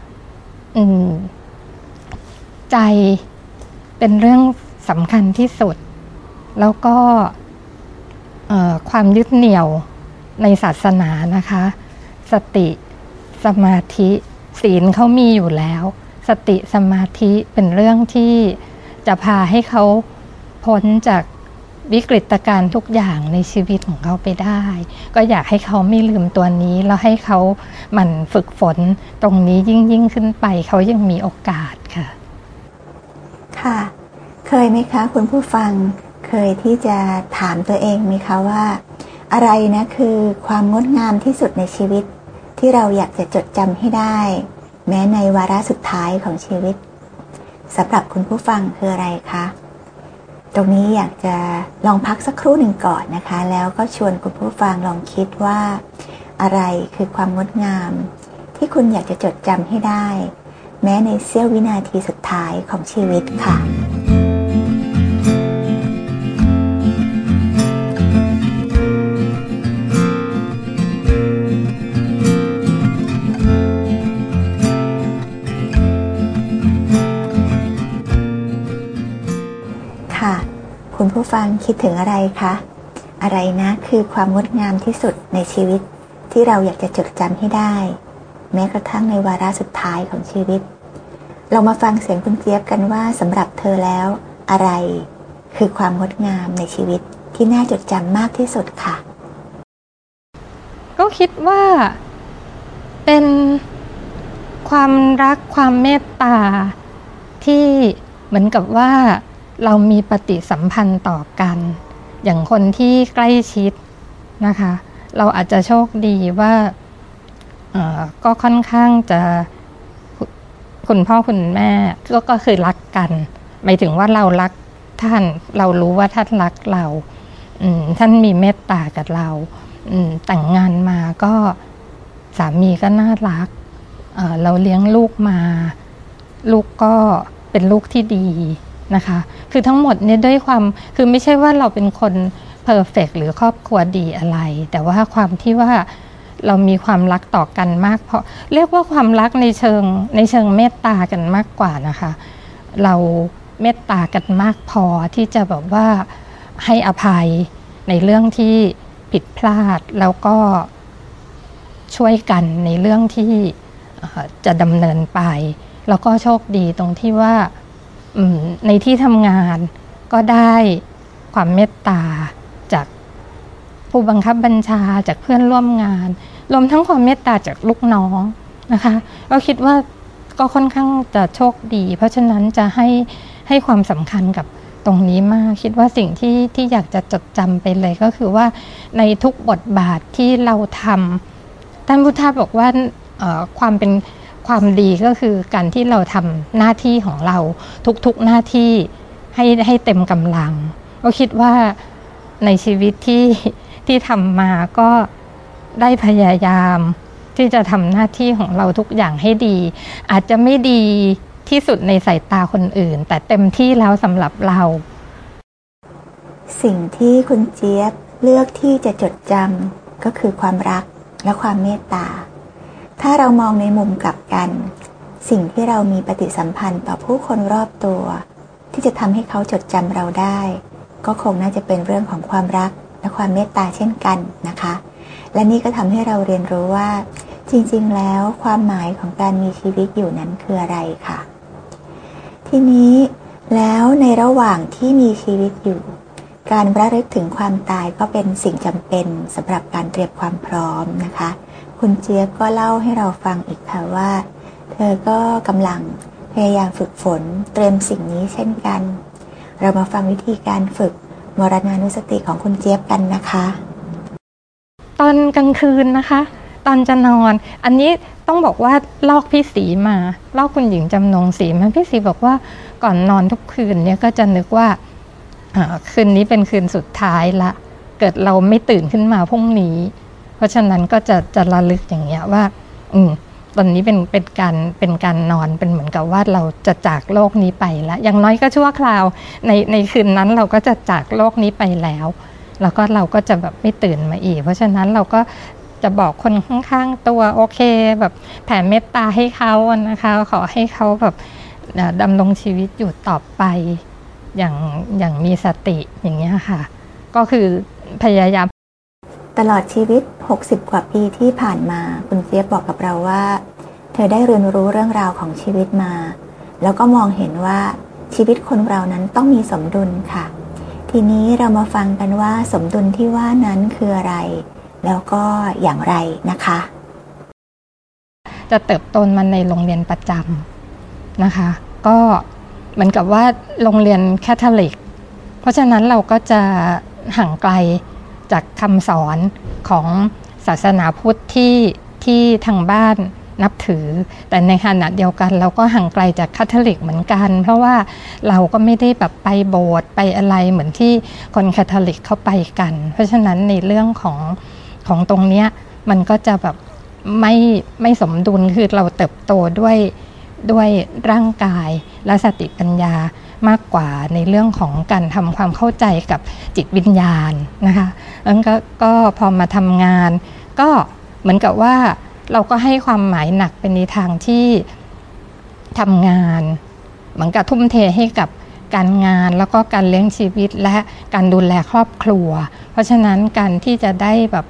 ใจเป็นเรื่องสำคัญที่สุดแล้วก็ความยึดเหนี่ยวในศาสนานะคะสติสมาธิศีลเขามีอยู่แล้วสติสมาธิเป็นเรื่องที่จะพาให้เขาพ้นจากวิกฤตการณ์ทุกอย่างในชีวิตของเขาไปได้ก็อยากให้เขาไม่ลืมตัวนี้แล้วให้เขาหมั่นฝึกฝนตรงนี้ยิ่งขึ้นไปเขายังมีโอกาสค่ะค่ะเคยไหมคะคุณผู้ฟังเคยที่จะถามตัวเองไหมคะว่าอะไรนะคือความงดงามที่สุดในชีวิตที่เราอยากจะจดจำให้ได้แม้ในวาระสุดท้ายของชีวิตสำหรับคุณผู้ฟังคืออะไรคะตรงนี้อยากจะลองพักสักครู่หนึ่งก่อนนะคะแล้วก็ชวนคุณผู้ฟังลองคิดว่าอะไรคือความงดงามที่คุณอยากจะจดจำให้ได้แม้ในเสี้ยววินาทีสุดท้ายของชีวิตค่ะคุณผู้ฟังคิดถึงอะไรคะอะไรนะคือความงดงามที่สุดในชีวิตที่เราอยากจะจดจำให้ได้แม้กระทั่งในวาระสุดท้ายของชีวิตเรามาฟังเสียงคุณเจี๊ยบกันว่าสำหรับเธอแล้วอะไรคือความงดงามในชีวิตที่น่าจดจำมากที่สุดค่ะก็คิดว่าเป็นความรักความเมตตาที่เหมือนกับว่าเรามีปฏิสัมพันธ์ต่อกันอย่างคนที่ใกล้ชิดนะคะเราอาจจะโชคดีว่าก็ค่อนข้างจะคุณพ่อคุณแม่ก็คือรักกันหมายถึงว่าเรารักท่านเรารู้ว่าท่านรักเราท่านมีเมตตากับเราแต่งงานมาก็สามีก็น่ารักเราเลี้ยงลูกมาลูกก็เป็นลูกที่ดีนะคะคือทั้งหมดเนี่ยด้วยความคือไม่ใช่ว่าเราเป็นคนเพอร์เฟกต์หรือครอบครัวดีอะไรแต่ว่าความที่ว่าเรามีความรักต่อกันมากเพราะเรียกว่าความรักในเชิงเมตตากันมากกว่านะคะเราเมตตากันมากพอที่จะแบบว่าให้อภัยในเรื่องที่ผิดพลาดแล้วก็ช่วยกันในเรื่องที่จะดำเนินไปแล้วก็โชคดีตรงที่ว่าในที่ทำงานก็ได้ความเมตตาจากผู้บังคับบัญชาจากเพื่อนร่วมงานรวมทั้งความเมตตาจากลูกน้องนะคะก็คิดว่าก็ค่อนข้างจะโชคดีเพราะฉะนั้นจะให้ความสำคัญกับตรงนี้มากคิดว่าสิ่งที่อยากจะจดจำไปเลยก็คือว่าในทุกบทบาทที่เราทำท่านพุทธะบอกว่าความเป็นความดีก็คือการที่เราทำหน้าที่ของเราทุกๆหน้าที่ให้เต็มกำลังก็คิดว่าในชีวิตที่ทำมาก็ได้พยายามที่จะทำหน้าที่ของเราทุกอย่างให้ดีอาจจะไม่ดีที่สุดในสายตาคนอื่นแต่เต็มที่แล้วสำหรับเราสิ่งที่คุณเจี๊ยบเลือกที่จะจดจำก็คือความรักและความเมตตาถ้าเรามองในมุมกลับกันสิ่งที่เรามีปฏิสัมพันธ์ต่อผู้คนรอบตัวที่จะทำให้เขาจดจำเราได้ก็คงน่าจะเป็นเรื่องของความรักและความเมตตาเช่นกันนะคะและนี่ก็ทำให้เราเรียนรู้ว่าจริงๆแล้วความหมายของการมีชีวิตอยู่นั้นคืออะไรค่ะทีนี้แล้วในระหว่างที่มีชีวิตอยู่การระลึกถึงความตายก็เป็นสิ่งจำเป็นสำหรับการเตรียมความพร้อมนะคะคุณเจี๊ยบก็เล่าให้เราฟังอีกค่ะว่าเธอก็กำลังพยายามฝึกฝนเตรียมสิ่งนี้เช่นกันเรามาฟังวิธีการฝึกมรณานุสติของคุณเจี๊ยบกันนะคะตอนกลางคืนนะคะตอนจะนอนอันนี้ต้องบอกว่าลอกพี่ศรีมาลอกคุณหญิงจำนงศรีมาพี่ศรีบอกว่าก่อนนอนทุกคืนเนี่ยก็จะนึกว่าคืนนี้เป็นคืนสุดท้ายละเกิดเราไม่ตื่นขึ้นมาพรุ่งนี้เพราะฉะนั้นก็จะระลึกอย่างเงี้ยว่าตอนนี้เป็นการนอนเป็นเหมือนกับว่าเราจะจากโลกนี้ไปแล้วอย่างน้อยก็ชั่วคราวในคืนนั้นเราก็จะจากโลกนี้ไปแล้วก็เราก็จะแบบไม่ตื่นมาอีกเพราะฉะนั้นเราก็จะบอกคนข้างๆตัวโอเคแบบแผ่เมตตาให้เขานะคะขอให้เขาแบบดำรงชีวิตอยู่ต่อไปอย่างมีสติอย่างเงี้ยค่ะก็คือพยายามตลอดชีวิต60กว่าปีที่ผ่านมาคุณเจี๊ยบบอกกับเราว่าเธอได้เรียนรู้เรื่องราวของชีวิตมาแล้วก็มองเห็นว่าชีวิตคนเรานั้นต้องมีสมดุลค่ะททีนี้เรามาฟังกันว่าสมดุลที่ว่านั้นคืออะไรแล้วก็อย่างไรนะคะจะเติบโตมาในโรงเรียนประจำนะคะก็เหมือนกับว่าโรงเรียนแคทอลิกเพราะฉะนั้นเราก็จะห่างไกลจากคำสอนของศาสนาพุทธที่ทางบ้านนับถือแต่ในขณะเดียวกันเราก็ห่างไกลจากคาทอลิกเหมือนกันเพราะว่าเราก็ไม่ได้แบบไปโบสถ์ไปอะไรเหมือนที่คนคาทอลิกเข้าไปกันเพราะฉะนั้นในเรื่องของตรงเนี้ยมันก็จะแบบไม่สมดุลคือเราเติบโตด้วยร่างกายและสติปัญญามากกว่าในเรื่องของการทำความเข้าใจกับจิตวิญญาณนะคะแล้วก็พอมาทำงานก็เหมือนกับว่าเราก็ให้ความหมายหนักเป็นในทางที่ทำงานเหมือนกับทุ่มเทให้กับการงานแล้วก็การเลี้ยงชีวิตและการดูแลครอบครัวเพราะฉะนั้นการที่จะได้แบบ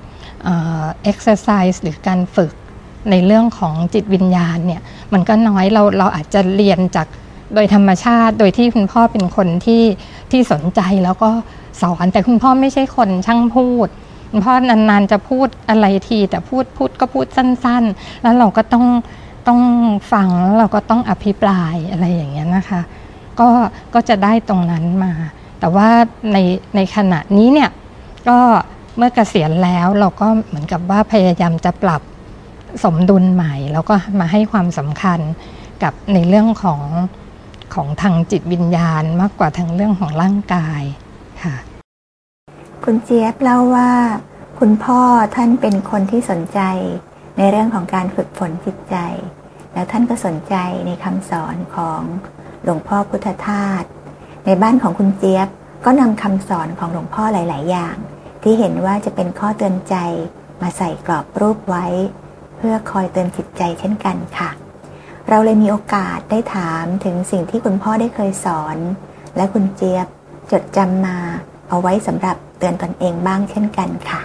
exercise หรือการฝึกในเรื่องของจิตวิญญาณเนี่ยมันก็น้อยเราอาจจะเรียนจากโดยธรรมชาติโดยที่คุณพ่อเป็นคนที่สนใจแล้วก็สอนแต่คุณพ่อไม่ใช่คนช่างพูดคุณพ่อนานๆจะพูดอะไรทีแต่พูดก็พูดสั้นๆแล้วเราก็ต้องฟังแล้วเราก็ต้องอภิปรายอะไรอย่างเงี้ยนะคะก็จะได้ตรงนั้นมาแต่ว่าในขณะนี้เนี่ยก็เมื่อเกษียณแล้วเราก็เหมือนกับว่าพยายามจะปรับสมดุลใหม่แล้วก็มาให้ความสำคัญกับในเรื่องของทางจิตวิญญาณมากกว่าทางเรื่องของร่างกายค่ะคุณเจี๊ยบเล่าว่าคุณพ่อท่านเป็นคนที่สนใจในเรื่องของการฝึกฝนจิตใจแล้วท่านก็สนใจในคำสอนของหลวงพ่อพุทธทาสในบ้านของคุณเจี๊ยบก็นำคำสอนของหลวงพ่อหลายๆอย่างที่เห็นว่าจะเป็นข้อเตือนใจมาใส่กรอบรูปไว้เพื่อคอยเตือนจิตใจเช่นกันค่ะเราเลยมีโอกาสได้ถามถึงสิ่งที่คุณพ่อได้เคยสอนและคุณเจี๊ยบจดจำมาเอาไว้สำหรับเตือนตนเองบ้างเช่นกันค่ะ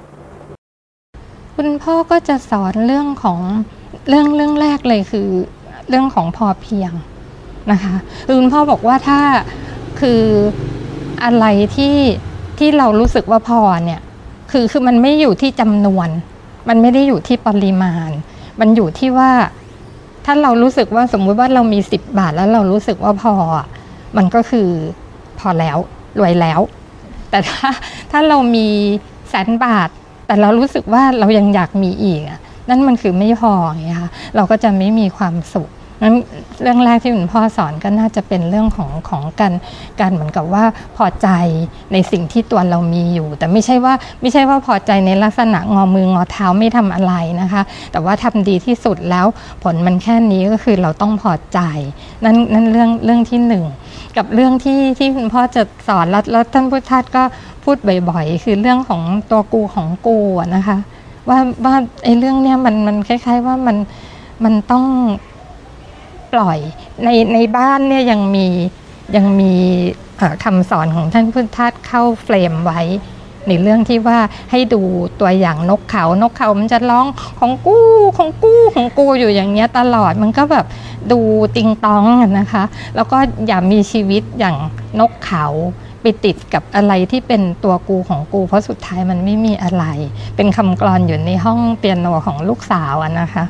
คุณพ่อก็จะสอนเรื่องของเรื่องแรกเลยคือเรื่องของพอเพียงนะคะคุณพ่อบอกว่าถ้าคืออะไรที่เรารู้สึกว่าพอเนี่ยคือมันไม่อยู่ที่จำนวนมันไม่ได้อยู่ที่ปริมาณมันอยู่ที่ว่าถ้าเรารู้สึกว่าสมมุติว่าเรามี10 บาทแล้วเรารู้สึกว่าพอมันก็คือพอแล้วรวยแล้วแต่ถ้าเรามี100,000 บาทแต่เรารู้สึกว่าเรายังอยากมีอีกนั่นมันคือไม่พออย่างเงี้ยค่ะเราก็จะไม่มีความสุขนั้นเรื่องแรกที่คุณพ่อสอนก็น่าจะเป็นเรื่องของการเหมือนกับว่าพอใจในสิ่งที่ตัวเรามีอยู่แต่ไม่ใช่ว่าพอใจในลักษณะงอมืองอเท้าไม่ทำอะไรนะคะแต่ว่าทำดีที่สุดแล้วผลมันแค่นี้ก็คือเราต้องพอใจนั่นเรื่องที่1กับเรื่องที่คุณพ่อจะสอนแล้วท่านพุทธทาสก็พูดบ่อยๆคือเรื่องของตัวกูของกูนะคะว่าไอ้เรื่องเนี้ยมันคล้ายๆว่ามันต้องปล่อยในบ้านเนี่ยยังมีคำสอนของท่านพุทธทาสเข้าเฟรมไว้ในเรื่องที่ว่าให้ดูตัวอย่างนกเขามันจะร้องของกูอยู่อย่างเงี้ยตลอดมันก็แบบดูติงตองนะคะแล้วก็อย่ามีชีวิตอย่างนกเขาไปติดกับอะไรที่เป็นตัวกูของกูเพราะสุดท้ายมันไม่มีอะไรเป็นคำกลอนอยู่ในห้องเปียโนของลูกสาวนะคะ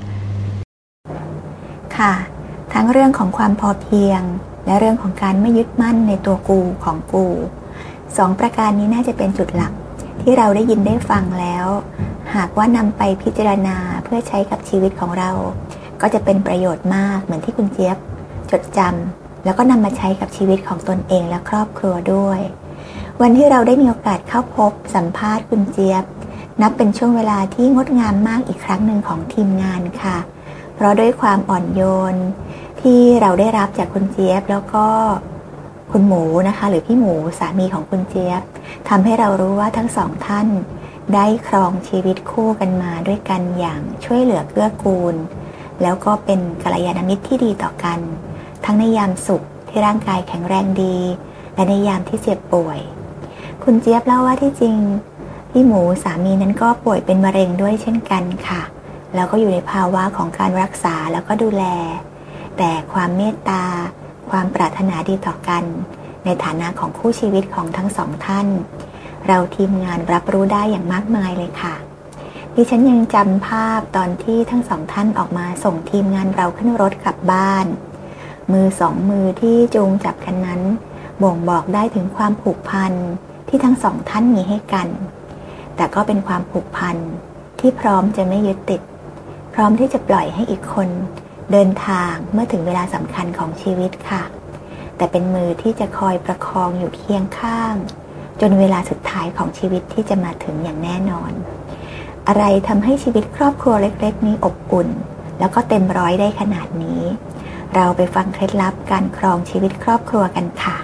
ค่ะทั้งเรื่องของความพอเพียงและเรื่องของการไม่ยึดมั่นในตัวกูของกู2 ประการนี้น่าจะเป็นจุดหลักที่เราได้ยินได้ฟังแล้วหากว่านำไปพิจารณาเพื่อใช้กับชีวิตของเราก็จะเป็นประโยชน์มากเหมือนที่คุณเจี๊ยบจดจำแล้วก็นำมาใช้กับชีวิตของตนเองและครอบครัวด้วยวันที่เราได้มีโอกาสเข้าพบสัมภาษณ์คุณเจี๊ยบนับเป็นช่วงเวลาที่งดงามมากอีกครั้งหนึ่งของทีมงานค่ะเพราะด้วยความอ่อนโยนที่เราได้รับจากคุณเจี๊ยบแล้วก็คุณหมูนะคะหรือพี่หมูสามีของคุณเจี๊ยบทำให้เรารู้ว่าทั้ง2 ท่านได้ครองชีวิตคู่กันมาด้วยกันอย่างช่วยเหลือเกื้อกูลแล้วก็เป็นกัลยาณมิตรที่ดีต่อกันทั้งในยามสุขที่ร่างกายแข็งแรงดีและในยามที่เจ็บป่วยคุณเจี๊ยบเล่าว่าที่จริงพี่หมูสามีนั้นก็ป่วยเป็นมะเร็งด้วยเช่นกันค่ะแล้วก็อยู่ในภาวะของการรักษาแล้วก็ดูแลแต่ความเมตตาความปรารถนาดีต่อกันในฐานะของคู่ชีวิตของทั้งสองท่านเราทีมงานรับรู้ได้อย่างมากมายเลยค่ะดิฉันยังจำภาพตอนที่ทั้งสองท่านออกมาส่งทีมงานเราขึ้นรถกลับบ้านมือสองมือที่จูงจับกันนั้นบ่งบอกได้ถึงความผูกพันที่ทั้งสองท่านมีให้กันแต่ก็เป็นความผูกพันที่พร้อมจะไม่ยึดติดพร้อมที่จะปล่อยให้อีกคนเดินทางเมื่อถึงเวลาสำคัญของชีวิตค่ะแต่เป็นมือที่จะคอยประคองอยู่เคียงข้างจนเวลาสุดท้ายของชีวิตที่จะมาถึงอย่างแน่นอนอะไรทำให้ชีวิตครอบครัวเล็กๆนี้อบอุ่นแล้วก็เต็มร้อยได้ขนาดนี้เราไปฟังเคล็ดลับการครองชีวิตครอบครัวกันค่ะ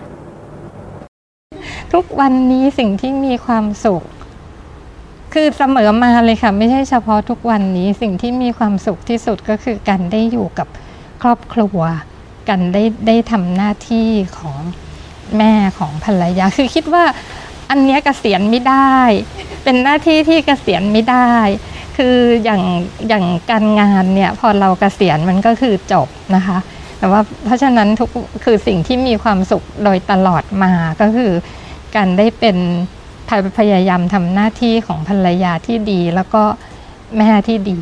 ทุกวันนี้สิ่งที่มีความสุขคือเสมอมาเลยค่ะไม่ใช่เฉพาะทุกวันนี้สิ่งที่มีความสุขที่สุดก็คือการได้อยู่กับครอบครัวกันได้ทำหน้าที่ของแม่ของภรรยาคือคิดว่าอันนี้เกษียณไม่ได้เป็นหน้าที่ที่เกษียณไม่ได้คืออย่างการงานเนี่ยพอเราเกษียณมันก็คือจบนะคะแต่ว่าเพราะฉะนั้นคือสิ่งที่มีความสุขโดยตลอดมาก็คือการได้เป็นพยายามทำหน้าที่ของภรรยาที่ดีแล้วก็แม่ที่ดี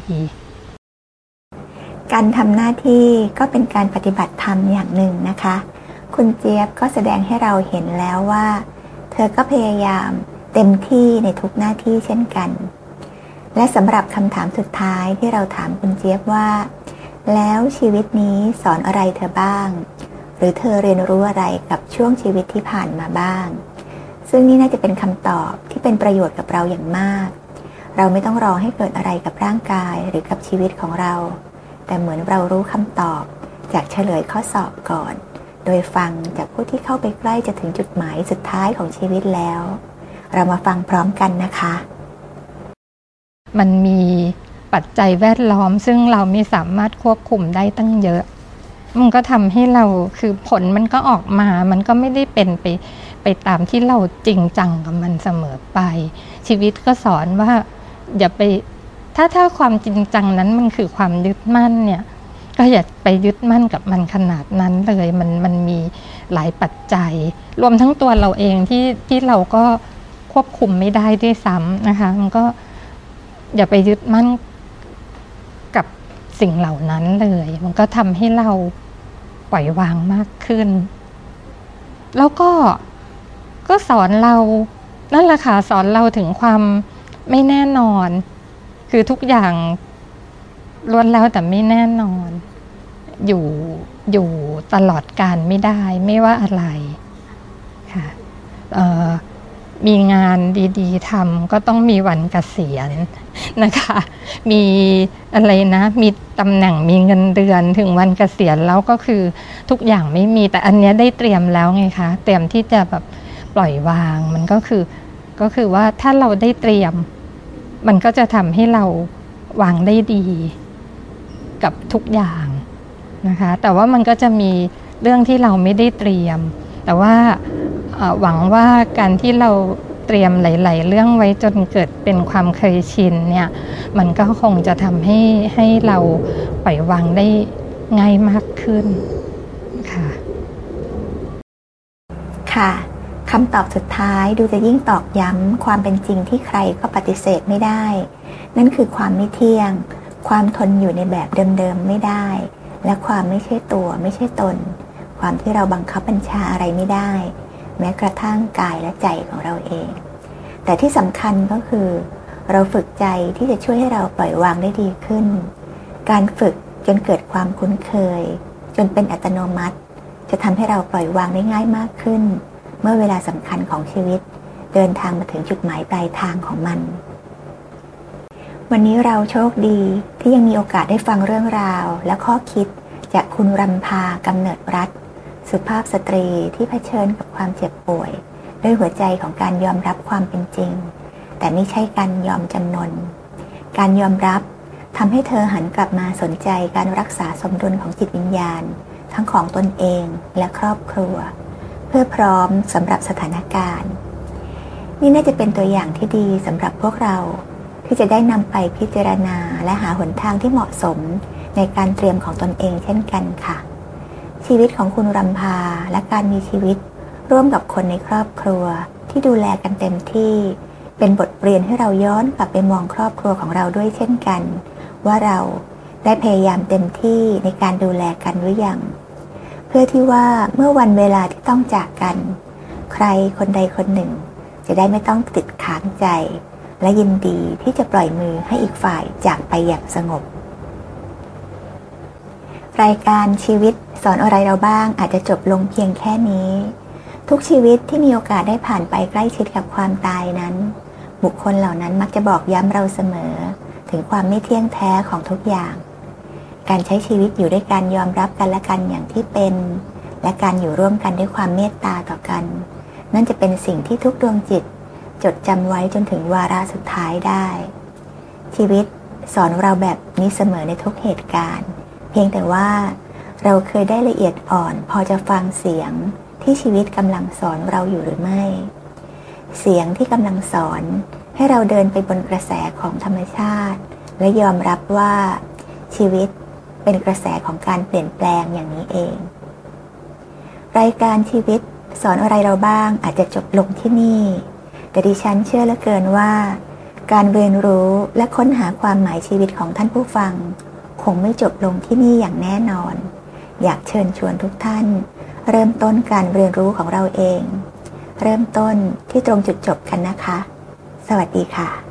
การทำหน้าที่ก็เป็นการปฏิบัติธรรมอย่างหนึ่งนะคะคุณเจี๊ยบก็แสดงให้เราเห็นแล้วว่าเธอก็พยายามเต็มที่ในทุกหน้าที่เช่นกันและสำหรับคำถามสุดท้ายที่เราถามคุณเจี๊ยบว่าแล้วชีวิตนี้สอนอะไรเธอบ้างหรือเธอเรียนรู้อะไรกับช่วงชีวิตที่ผ่านมาบ้างซึ่งนี่น่าจะเป็นคำตอบที่เป็นประโยชน์กับเราอย่างมากเราไม่ต้องรอให้เกิดอะไรกับร่างกายหรือกับชีวิตของเราแต่เหมือนเรารู้คำตอบจากเฉลยข้อสอบก่อนโดยฟังจากผู้ที่เข้าไปใกล้จะถึงจุดหมายสุดท้ายของชีวิตแล้วเรามาฟังพร้อมกันนะคะมันมีปัจจัยแวดล้อมซึ่งเราไม่สามารถควบคุมได้ตั้งเยอะมันก็ทำให้เราคือผลมันก็ออกมามันก็ไม่ได้เป็นไปตามที่เราจริงจังกับมันเสมอไปชีวิตก็สอนว่าอย่าไปถ้าความจริงจังนั้นมันคือความยึดมั่นเนี่ยก็อย่าไปยึดมั่นกับมันขนาดนั้นเลยมันมีหลายปัจจัยรวมทั้งตัวเราเองที่เราก็ควบคุมไม่ได้ด้วยซ้ำนะคะมันก็อย่าไปยึดมั่นกับสิ่งเหล่านั้นเลยมันก็ทำให้เราปล่อยวางมากขึ้นแล้วก็สอนเรานั่นแหละค่ะสอนเราถึงความไม่แน่นอนคือทุกอย่างล้วนแล้วแต่ไม่แน่นอนอยู่ตลอดกาลไม่ได้ไม่ว่าอะไรค่ะมีงานดีๆทำก็ต้องมีวันเกษียณนะคะมีอะไรนะมีตำแหน่งมีเงินเดือนถึงวันเกษียณแล้วก็คือทุกอย่างไม่มีแต่อันนี้ได้เตรียมแล้วไงคะเตรียมที่จะแบบปล่อยวางมันก็คือว่าถ้าเราได้เตรียมมันก็จะทำให้เราวางได้ดีกับทุกอย่างนะคะแต่ว่ามันก็จะมีเรื่องที่เราไม่ได้เตรียมแต่ว่าหวังว่าการที่เราเตรียมหลายๆเรื่องไว้จนเกิดเป็นความเคยชินเนี่ยมันก็คงจะทำให้เราปล่อยวางได้ง่ายมากขึ้นค่ะค่ะคำตอบสุดท้ายดูจะยิ่งตอกย้ำความเป็นจริงที่ใครก็ปฏิเสธไม่ได้นั่นคือความไม่เที่ยงความทนอยู่ในแบบเดิมๆไม่ได้และความไม่ใช่ตัวไม่ใช่ตนความที่เราบังคับบัญชาอะไรไม่ได้แม้กระทั่งกายและใจของเราเองแต่ที่สำคัญก็คือเราฝึกใจที่จะช่วยให้เราปล่อยวางได้ดีขึ้นการฝึกจนเกิดความคุ้นเคยจนเป็นอัตโนมัติจะทำให้เราปล่อยวางได้ง่ายมากขึ้นเมื่อเวลาสำคัญของชีวิตเดินทางมาถึงจุดหมายปลายทางของมันวันนี้เราโชคดีที่ยังมีโอกาสได้ฟังเรื่องราวและข้อคิดจากคุณรำพากำเนิดรัตน์สุภาพสตรีที่เผชิญกับความเจ็บป่วยด้วยหัวใจของการยอมรับความเป็นจริงแต่ไม่ใช่การยอมจำนนการยอมรับทำให้เธอหันกลับมาสนใจการรักษาสมดุลของจิตวิญญาณทั้งของตนเองและครอบครัวเพื่อพร้อมสำหรับสถานการณ์นี่น่าจะเป็นตัวอย่างที่ดีสำหรับพวกเราที่จะได้นำไปพิจารณาและหาหนทางที่เหมาะสมในการเตรียมของตนเองเช่นกันค่ะชีวิตของคุณรำพาและการมีชีวิตร่วมกับคนในครอบครัวที่ดูแลกันเต็มที่เป็นบทเรียนให้เราย้อนกลับไปมองครอบครัวของเราด้วยเช่นกันว่าเราได้พยายามเต็มที่ในการดูแลกันหรือยังเพื่อที่ว่าเมื่อวันเวลาที่ต้องจากกันใครคนใดคนหนึ่งจะได้ไม่ต้องติดค้างใจและยินดีที่จะปล่อยมือให้อีกฝ่ายจากไปอย่างสงบรายการชีวิตสอนอะไรเราบ้างอาจจะจบลงเพียงแค่นี้ทุกชีวิตที่มีโอกาสได้ผ่านไปใกล้ชิดกับความตายนั้นบุคคลเหล่านั้นมักจะบอกย้ำเราเสมอถึงความไม่เที่ยงแท้ของทุกอย่างการใช้ชีวิตอยู่ด้วยการยอมรับกันและกันอย่างที่เป็นและการอยู่ร่วมกันด้วยความเมตตาต่อกันนั่นจะเป็นสิ่งที่ทุกดวงจิตจดจำไว้จนถึงวาระสุดท้ายได้ชีวิตสอนเราแบบนี้เสมอในทุกเหตุการณ์เพียงแต่ว่าเราเคยได้ละเอียดอ่อนพอจะฟังเสียงที่ชีวิตกำลังสอนเราอยู่หรือไม่เสียงที่กำลังสอนให้เราเดินไปบนกระแสของธรรมชาติและยอมรับว่าชีวิตเป็นกระแสของการเปลี่ยนแปลงอย่างนี้เองรายการชีวิตสอนอะไรเราบ้างอาจจะจบลงที่นี่แต่ดิฉันเชื่อเหลือเกินว่าการเรียนรู้และค้นหาความหมายชีวิตของท่านผู้ฟังคงไม่จบลงที่นี่อย่างแน่นอนอยากเชิญชวนทุกท่านเริ่มต้นการเรียนรู้ของเราเองเริ่มต้นที่ตรงจุดจบกันนะคะสวัสดีค่ะ